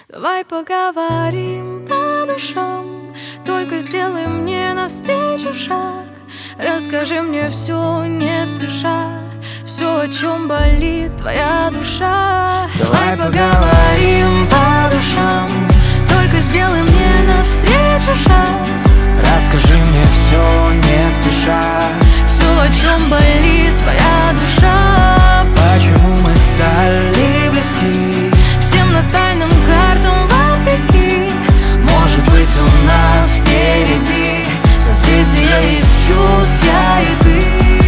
Давай поговорим по душам, только сделай мне навстречу шаг. Расскажи мне все не спеша, все, о чем болит твоя душа. Давай поговорим по душам, только сделай мне навстречу шаг. расскажи мне все не спеша, все, о чем болит твоя душа. почему мы стали близки, всем на тайным картам вопреки. может быть у нас впереди созвездия из чувств, я и ты.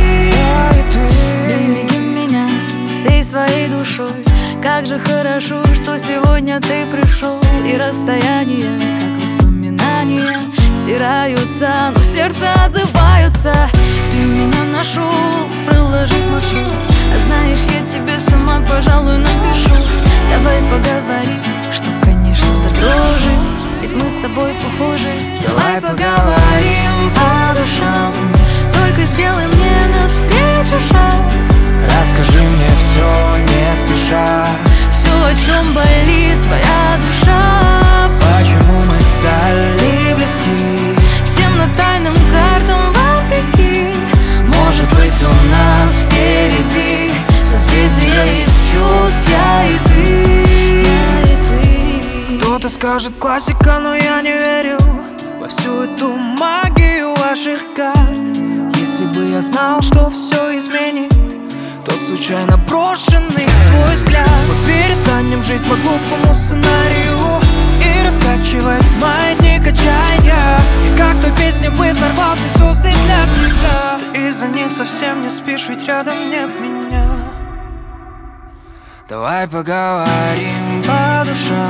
Береги меня всей своей душой. Как же хорошо, что сегодня ты пришел. И расстояния, как воспоминания, стираются, но в сердце отзываются. Ты меня нашел, проложив маршрут. А знаешь, я тебе сама, пожалуй, напишу. Давай поговорим, чтоб, конечно, до дрожи, ведь мы с тобой похожи. Давай поговорим по душам, только сделай мне навстречу шаг. расскажи мне все не спеша, все, о чем болит твоя душа. почему мы стали близки, всем на тайным картам вопреки. может быть у нас впереди созвездия из чувств, я и ты. Кто-то скажет классика, но я не верю во всю эту магию ваших карт. Если бы я знал, что все изменит тот случайно брошенный твой взгляд, мы перестанем жить по глупому сценарию и раскачивать маятник отчаяния. И как в той песне бы взорвался звездный для тебя. Ты из-за них совсем не спишь, ведь рядом нет меня. Давай поговорим по душам,